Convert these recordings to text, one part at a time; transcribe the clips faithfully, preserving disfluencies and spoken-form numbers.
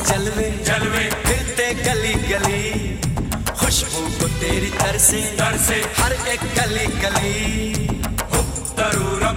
जलवे जलवे फिरते गली गली, खुशबू को तेरी तरसे तरसे हर एक गली गली। तरूरब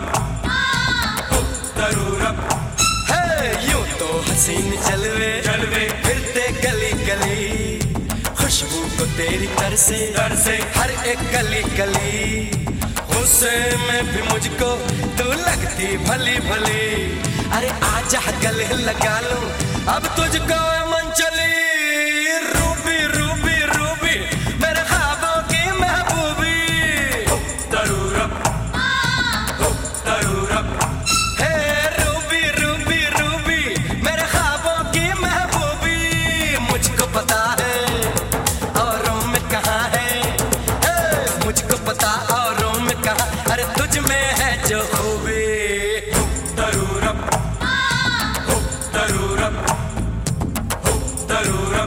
तरूरब है यूं तो हसीन जलवे जलवे फिरते गली गली, खुशबू को तेरी तरसे तरसे हर एक गली गली। गुस्से में भी मुझको तू लगती भली भली, अरे आजा गले लगा लूं अब तुझको मन चली। रूबी रूबी रूबी मेरे ख्वाबों की महबूबी, तरूरब तरूरब हे रूबी रूबी रूबी मेरे ख्वाबों की महबूबी। मुझको पता है औरों में कहाँ है, हे मुझको पता औरों में कहाँ, अरे तुझ में है जो खूबी। तरूरब तरूरब तरूरब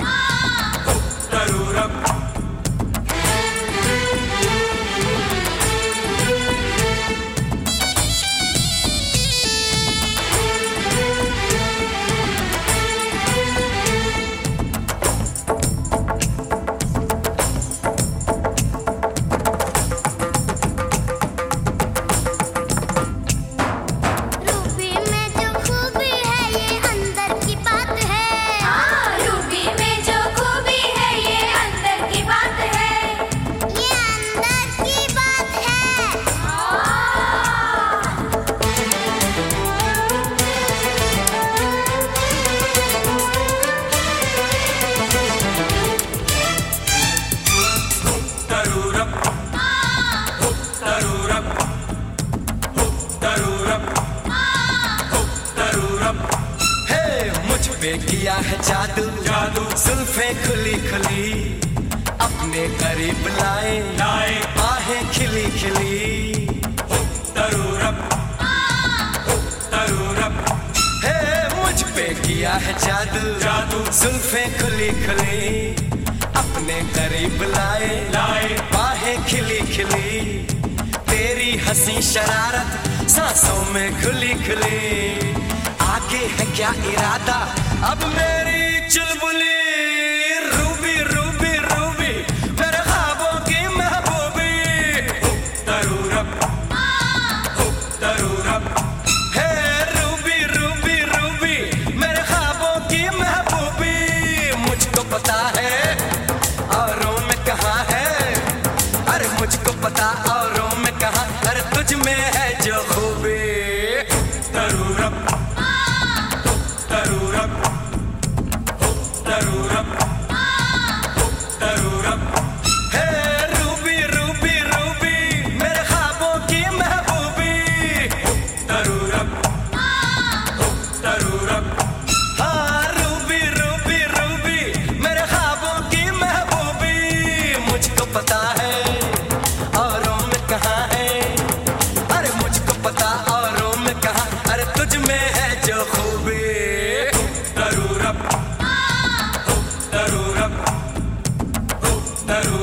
तरूरब रूबी में जो खूबी है ये अंदर की बात है। हाँ, रूबी में जो खूबी है ये अंदर की बात है। ये अंदर की बात है। तरूरब तरूरब तरूरब तरूरब हे मुझ पे किया है जादू जादू जुल्फे खुली खुली, अपने करीब लाए लाए बाहें खिली खिली। तरूरब तरूरब हे मुझ पे किया है जादू जादू जुल्फे खुली खुली, अपने करीब लाए लाए बाहें खिली खिली। तेरी हंसी शरारत सांसों में खुली खुली, आगे है क्या इरादा अब मेरी चुलबुली। रूबी रूबी रूबी मेरे ख्वाबों की महबूबी, तरूरब तरूरब हे रूबी रूबी रूबी मेरे ख्वाबों की महबूबी। मुझको पता है औरों में कहाँ है, अरे मुझको पता औरों में कहाँ, अरे तुझ में है जो खूबी। तरूरब तरूरब तरूरब तरूरब हे रूबी रूबी रूबी मेरे ख्वाबों की महबूबी, तरूरब तरूरब हाँ रूबी रूबी रूबी मेरे ख्वाबों की महबूबी। मुझको पता है औरों में कहाँ है, अरे मुझको पता औरों में कहाँ, अरे तुझ में है जो खूबी। तरूरब तरूरब तरूरब